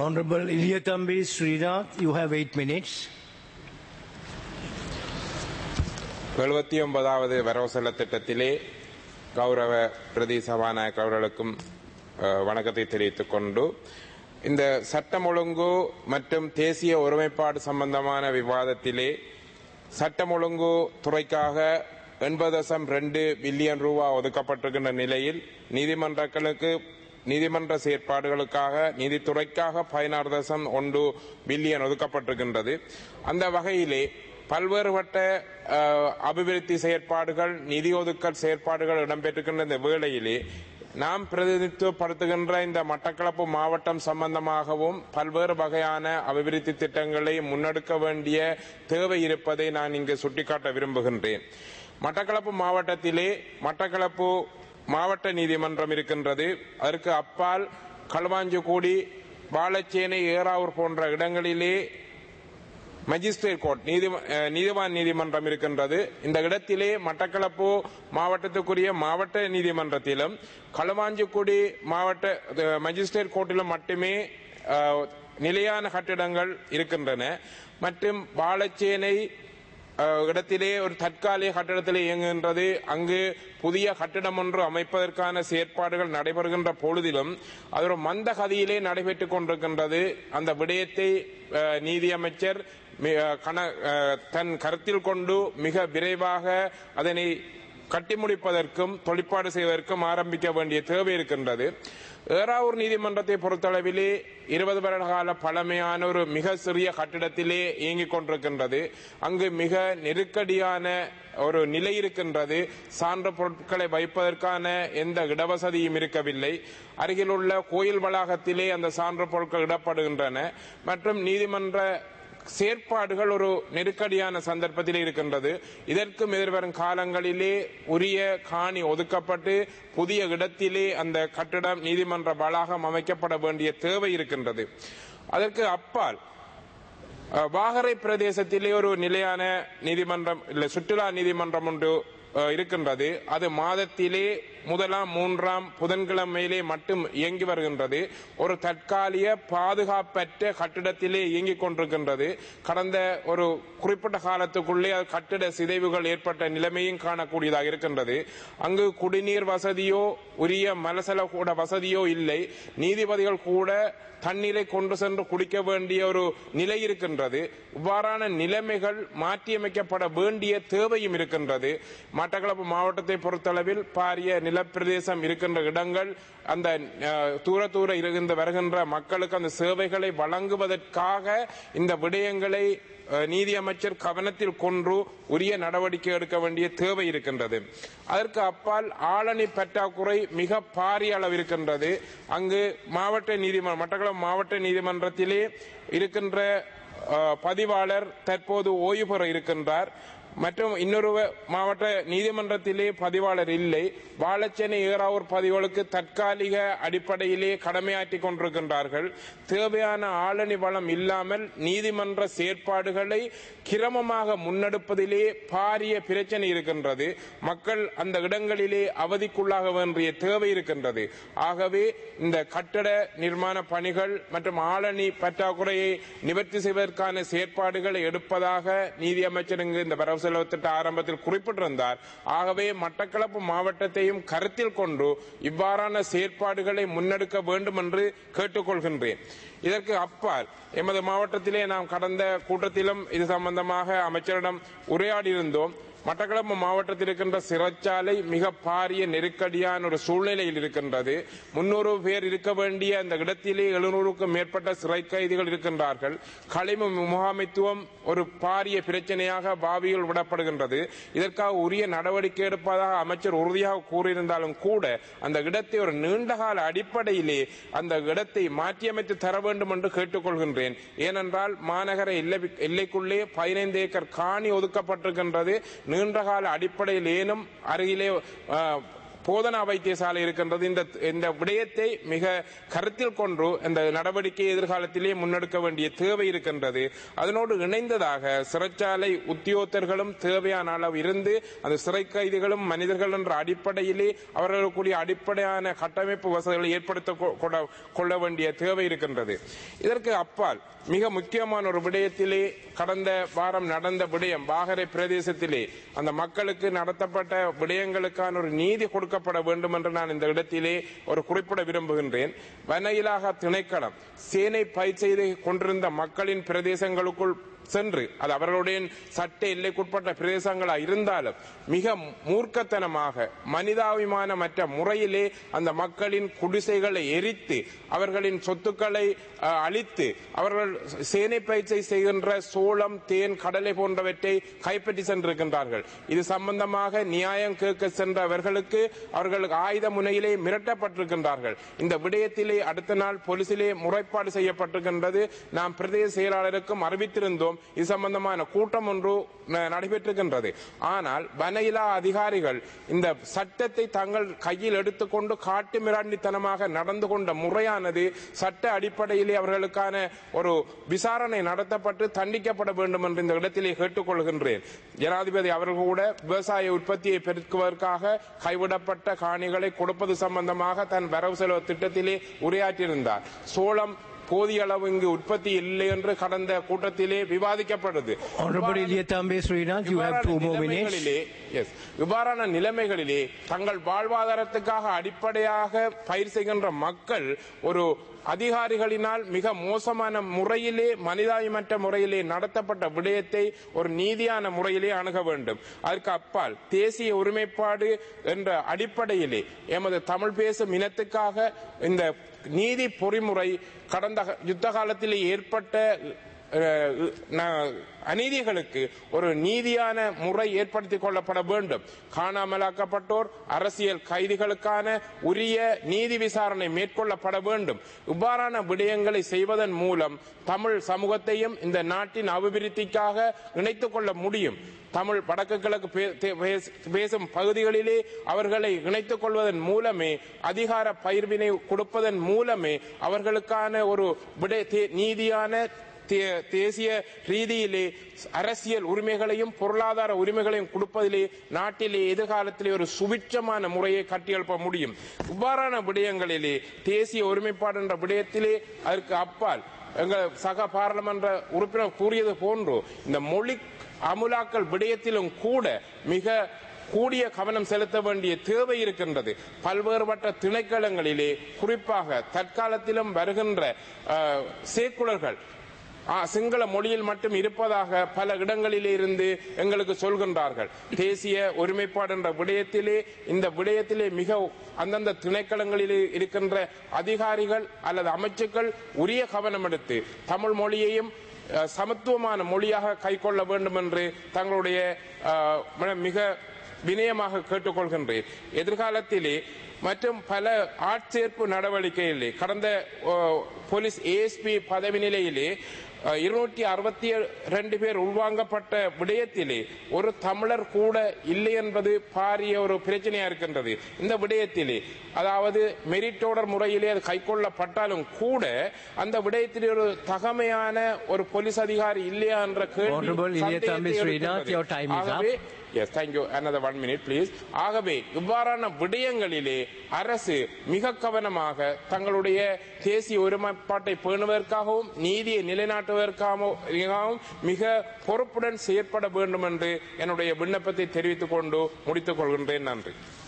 Honorable Iliyatambi Srinath, you have 8 minutes. 79வது வரவு செலவு திட்டத்திலே கௌரவ பிரதி சபாநாயகர் அவர்களுக்கும் வணக்கத்தை தெரிவித்துக் கொண்டு இந்த சட்டம் ஒழுங்கு மற்றும் தேசிய ஒருமைப்பாடு சம்பந்தமான விவாதத்திலே சட்டம் ஒழுங்கு துறைக்காக 80.2 பில்லியன் ரூபாய் ஒதுக்கப்பட்டிருக்கின்ற நிலையில் நீதிமன்ற செயற்பாடுகளுக்காக நீதித்துறைக்காக 16.1 பில்லியன் ஒதுக்கப்பட்டிருக்கின்றது. அந்த வகையிலே பல்வேறுபட்ட அபிவிருத்தி செயற்பாடுகள் நிதி ஒதுக்கல் செயற்பாடுகள் இடம்பெற்றிருக்கின்ற இந்த வேளையிலே நாம் பிரதிநிதித்துவப்படுத்துகின்ற இந்த மட்டக்களப்பு மாவட்டம் சம்பந்தமாகவும் பல்வேறு வகையான அபிவிருத்தி திட்டங்களை முன்னெடுக்க வேண்டிய தேவை இருப்பதை நான் இங்கு சுட்டிக்காட்ட விரும்புகின்றேன். மட்டக்களப்பு மாவட்டத்திலே மட்டக்களப்பு மாவட்ட நீதிமன்றம் இருக்கின்றது. அதற்கு அப்பால் களுவாஞ்சிக்குடி, வாழைச்சேனை, ஏறாவூர் போன்ற இடங்களிலே மஜிஸ்ட்ரேட் கோர்ட் நீதிவான் நீதிமன்றம் இருக்கின்றது. இந்த இடத்திலே மட்டக்களப்பு மாவட்டத்துக்குரிய மாவட்ட நீதிமன்றத்திலும் களுவாஞ்சிக்குடி மாவட்ட மஜிஸ்ட்ரேட் கோர்ட்டிலும் மட்டுமே நிலையான கட்டிடங்கள் இருக்கின்றன. மற்றும் வாழைச்சேனை இடத்திலே ஒரு தற்காலிக கட்டிடத்திலே இயங்குகின்றது. அங்கு புதிய கட்டிடம் ஒன்று அமைப்பதற்கான செயற்பாடுகள் நடைபெறுகின்ற பொழுதிலும் அது ஒரு மந்த கதியிலே நடைபெற்றுக் கொண்டிருக்கின்றது. அந்த விடயத்தை நீதியமைச்சர் தன் கருத்தில் கொண்டு மிக விரைவாக அதனை கட்டி முடிப்பதற்கும் தொழிற்பாடு செய்வதற்கும் ஆரம்பிக்க வேண்டிய தேவை இருக்கின்றது. ஏறாவூர் நீதிமன்றத்தை பொறுத்தளவிலே 20 வருட கால பழமையான ஒரு மிக சிறிய கட்டிடத்திலே இயங்கிக் கொண்டிருக்கின்றது. அங்கு மிக நெருக்கடியான ஒரு நிலை இருக்கின்றது. சான்று பொருட்களை வைப்பதற்கான எந்த இடவசதியும் இருக்கவில்லை. அருகிலுள்ள கோயில் வளாகத்திலே அந்த சான்று பொருட்கள் இடப்படுகின்றன. மற்றும் நீதிமன்ற செயற்பாடுகள் ஒரு நெருக்கடியான சந்தர்ப்பத்தில் இருக்கின்றது. இதற்கும் எதிர்வரும் காலங்களிலே உரிய காணி ஒதுக்கப்பட்டு புதிய இடத்திலே அந்த கட்டிடம் நீதிமன்ற வளாகம் அமைக்கப்பட வேண்டிய தேவை இருக்கின்றது. அதற்கு அப்பால் வாகரை பிரதேசத்திலே ஒரு நிலையான நீதிமன்றம் சுற்றுலா நீதிமன்றம் ஒன்று இருக்கின்றது. அது மாதத்திலே 1ஆம் 3ஆம் புதன்கிழமையிலே மட்டும் இயங்கி வருகின்றது. ஒரு தற்காலிக பாதுகாப்பற்ற கட்டிடத்திலே இயங்கிக் கொண்டிருக்கின்றது. கடந்த ஒரு குறிப்பிட்ட காலத்துக்குள்ளே கட்டிட சிதைவுகள் ஏற்பட்ட நிலைமையும் காணக்கூடியதாக இருக்கின்றது. அங்கு குடிநீர் வசதியோ உரிய மலசல கூட வசதியோ இல்லை. நீதிபதிகள் கூட தண்ணீரை கொண்டு சென்று குடிக்க வேண்டிய ஒரு நிலை இருக்கின்றது. இவ்வாறான நிலைமைகள் மாற்றியமைக்கப்பட வேண்டிய தேவையும் இருக்கின்றது. மட்டக்களப்பு மாவட்டத்தை பொறுத்தளவில் பாரிய நிலப்பிரதேசம் இருக்கின்ற இடங்கள் அந்த தூர இருந்து வருகின்ற மக்களுக்கு அந்த சேவைகளை வழங்குவதற்காக இந்த விடயங்களை நீதியமைச்சர் கவனத்தில் கொண்டு உரிய நடவடிக்கை எடுக்க வேண்டிய தேவை இருக்கின்றது. அதற்கு அப்பால் ஆளணி பற்றாக்குறை மிக பாரிய அளவு இருக்கின்றது. அங்கு மட்டக்களப்பு மாவட்ட நீதிமன்றத்திலே இருக்கின்ற பதிவாளர் தற்போது ஓய்வு பெற இருக்கின்றார். மற்றும் இன்னொரு மாவட்ட நீதிமன்றத்திலே பதிவாளர் இல்லை. வாழைச்சேனை, ஏறாவூர் பதிவுகளுக்கு தற்காலிக அடிப்படையிலே கடமையாற்றிக் கொண்டிருக்கின்றார்கள். தேவையான ஆளணி வளம் இல்லாமல் நீதிமன்ற செயற்பாடுகளை கிரமமாக முன்னெடுப்பதிலே பாரிய பிரச்சனை இருக்கின்றது. மக்கள் அந்த இடங்களிலே அவதிக்குள்ளாக வேண்டிய தேவை இருக்கின்றது. ஆகவே இந்த கட்டட நிர்மாண பணிகள் மற்றும் ஆளணி பற்றாக்குறையை நிவர்த்தி செய்வதற்கான செயற்பாடுகளை எடுப்பதாக நீதியமைச்சர் இந்த வரவு செலவு திட்ட ஆரம்பத்தில் குறிப்பிட்டிருந்தார். ஆகவே மட்டக்களப்பு மாவட்டத்தையும் கருத்தில் கொண்டு இவ்வாறான செயற்பாடுகளை முன்னெடுக்க வேண்டும் என்று கேட்டுக்கொள்கின்றேன். இதற்கு அப்பால் எமது மாவட்டத்திலே நாம் கடந்த கூட்டத்திலும் இது சம்பந்தமாக அமைச்சரிடம் உரையாடியிருந்தோம். மட்டக்களப்பு மாவட்டத்தில் இருக்கின்ற சிறைச்சாலை மிக பாரிய நெருக்கடியான ஒரு சூழ்நிலையில் இருக்கின்றது. 300 பேர் இருக்க வேண்டிய அந்த இடத்திலே 700க்கும் மேற்பட்ட சிறை கைதிகள் இருக்கின்றார்கள். களிமு முகாமைத்துவம் ஒரு பாரிய பிரச்சனையாக பாவியில் விடப்படுகின்றது. இதற்காக உரிய நடவடிக்கை எடுப்பதாக அமைச்சர் உறுதியாக கூறியிருந்தாலும் கூட அந்த இடத்தை ஒரு நீண்டகால அடிப்படையிலே அந்த இடத்தை மாற்றியமைத்து தர வேண்டும் என்று கேட்டுக்கொள்கின்றேன். ஏனென்றால் மாநகர எல்லைக்குள்ளே 15 ஏக்கர் காணி ஒதுக்கப்பட்டிருக்கின்றது. நீண்டகால அடிப்படையில் ஏனும் அருகிலே போதனா வைத்தியசாலை இருக்கின்றது. இந்த விடயத்தை மிக கருத்தில் கொண்டு இந்த நடவடிக்கை எதிர்காலத்திலே முன்னெடுக்க வேண்டிய தேவை இருக்கின்றது. அதனோடு இணைந்ததாக சிறைச்சாலை உத்தியோகத்தர்களும் தேவையான அளவு இருந்து அந்த சிறை கைதிகளும் மனிதர்கள் என்ற அடிப்படையிலே அவர்களுக்குரிய அடிப்படையான கட்டமைப்பு வசதிகளை ஏற்படுத்த கொள்ள வேண்டிய தேவை இருக்கின்றது. இதற்கு அப்பால் மிக முக்கியமான ஒரு விடயத்திலே கடந்த வாரம் நடந்த விடயம் வாகரை பிரதேசத்திலே அந்த மக்களுக்கு நடத்தப்பட்ட விடயங்களுக்கான ஒரு நீதி கொடுக்கப்பட வேண்டும் என்று நான் இந்த இடத்திலே ஒரு குறிப்பிட விரும்புகின்றேன். வன இலாகா திணைக்களம் சேனை பயிர் செய்து கொண்டிருந்த மக்களின் பிரதேசங்களுக்குள் சென்று அது அவர்களுடைய சட்ட எல்லைக்குட்பட்ட பிரதேசங்களா இருந்தாலும் மிக மூர்க்கத்தனமாக மனிதாபிமானமற்ற முறையிலே அந்த மக்களின் குடிசைகளை எரித்து அவர்களின் சொத்துக்களை அழித்து அவர்கள் சேனை பயிற்சி செய்கின்ற சோளம் தேன் கடலை போன்றவற்றை கைப்பற்றி சென்றிருக்கின்றார்கள். இது சம்பந்தமாக நியாயம் கேட்க சென்றவர்களுக்கு அவர்களுக்கு ஆயுத முனையிலே மிரட்டப்பட்டிருக்கின்றார்கள். இந்த விடயத்திலே அடுத்த நாள் போலீசிலே முறைப்பாடு செய்யப்பட்டிருக்கின்றது. நாம் பிரதேச செயலாளருக்கும் அறிவித்திருந்தோம். இது சம்பந்தமான கூட்டம் ஒன்று நடைபெற்றிருக்கின்றது. ஆனால் வனயிலா அதிகாரிகள் இந்த சட்டத்தை தங்கள் கையில் எடுத்துக்கொண்டு காட்டு மிராண்டித்தனமாக நடந்து கொண்ட முறையானது சட்ட அடிப்படையிலே அவர்களுக்கான ஒரு விசாரணை நடத்தப்பட்டு தண்டிக்கப்பட வேண்டும் என்று இந்த இடத்திலே கேட்டுக்கொள்கின்றேன். ஜனாதிபதி அவர்கள் கூட விவசாய உற்பத்தியை பெருக்குவதற்காக கைவிடப்பட்ட காணிகளை கொடுப்பது சம்பந்தமாக தன் வரவு செலவு திட்டத்திலே உரையாற்றியிருந்தார். சோளம் போதிய அளவு இங்கு உற்பத்தி இல்லை என்று கடந்த கூட்டத்திலே விவாதிக்கப்படுது. இவ்வாறான நிலைமைகளிலே தங்கள் வாழ்வாதாரத்துக்காக அடிப்படையாக பயிர் செய்கின்ற மக்கள் ஒரு அதிகாரிகளினால் மிக மோசமான முறையிலே மனிதாயமற்ற முறையிலே நடத்தப்பட்ட விடயத்தை ஒரு நீதியான முறையிலே அணுக வேண்டும். அதற்கு அப்பால் தேசிய ஒருமைப்பாடு என்ற அடிப்படையிலே எமது தமிழ் பேசும் இனத்துக்காக இந்த நீதி பொறிமுறை கடந்த யுத்த காலத்தில் ஏற்பட்ட அநீதிகளுக்கு ஒரு நீதியான முறை ஏற்படுத்திக் கொள்ளப்பட வேண்டும். காணாமலாக்கப்பட்டோர் அரசியல் கைதிகளுக்கான உரிய நீதி விசாரணை மேற்கொள்ளப்பட வேண்டும். இவ்வாறான விடயங்களை செய்வதன் மூலம் தமிழ் சமூகத்தையும் இந்த நாட்டின் அபிவிருத்திக்காக இணைத்துக் கொள்ள முடியும். தமிழ் வடக்கு கிழக்கு பேசும் பகுதிகளிலே அவர்களை இணைத்துக் கொள்வதன் மூலமே அதிகார பயிர்வினை கொடுப்பதன் மூலமே அவர்களுக்கான ஒரு நீதியான தேசிய ரீதியிலே அரசியல் உரிமைகளையும் பொருளாதார உரிமைகளையும் கொடுப்பதிலே நாட்டிலே எதிர்காலத்திலே ஒரு சுபிட்சமான முறையை கட்டியெழுப்ப முடியும். இவ்வாறான விடயங்களிலே தேசிய ஒருமைப்பாடு என்ற விடயத்திலே அதற்கு அப்பால் எங்கள் சக பாராளுமன்ற உறுப்பினர் கூறியது போன்று இந்த மொழி அமுலாக்கல் விடயத்திலும் கூட மிக கூடிய கவனம் செலுத்த வேண்டிய தேவை இருக்கின்றது. பல்வேறுபட்ட திணைக்களங்களிலே குறிப்பாக தற்காலத்திலும் வருகின்ற சேக்குலர்கள் சிங்கள மொழியில் மட்டும் இருப்பதாக பல இடங்களிலே இருந்து எங்களுக்கு சொல்கின்றார்கள். தேசிய ஒருமைப்பாடு என்ற விடயத்திலே இந்த விடயத்திலே மிக அந்தந்த திணைக்களங்களில் இருக்கின்ற அதிகாரிகள் அல்லது அமைச்சுக்கள் உரிய கவனம் எடுத்து தமிழ் மொழியையும் சமத்துவமான மொழியாக கைக்கொள்ள வேண்டும் என்று தங்களுடைய மிக வினயமாக கேட்டுக்கொள்கின்றேன். எதிர்காலத்திலே மற்றும் பல ஆட்சேர்ப்பு நடவடிக்கைகளிலே கடந்த போலீஸ் ஏஎஸ்பி பதவி நிலையிலே 262 பேர் உள்வாங்கப்பட்ட விடயத்திலே ஒரு தமிழர் கூட இல்லை என்பது பாரிய ஒரு பிரச்சனையா இருக்கின்றது. இந்த விடயத்திலே அதாவது மெரிட்டோடர் முறையிலே அது கைக்கொள்ளப்பட்டாலும் கூட அந்த விடயத்திலே ஒரு தகமையான ஒரு போலீஸ் அதிகாரி இல்லையா என்ற கேள்வி. Yes, thank you. Another 1 minute, please. ஆகவே இவ்வாறான விடயங்களிலே அரசு மிக கவனமாக தங்களுடைய தேசிய ஒருமைப்பாட்டை பேணுவதற்காகவும் நீதியை நிலைநாட்டுவதற்காகவும் மிக பொறுப்புடன் செயற்பட வேண்டும் என்று என்னுடைய விண்ணப்பத்தை தெரிவித்துக் கொண்டு முடித்துக் கொள்கின்றேன். நன்றி.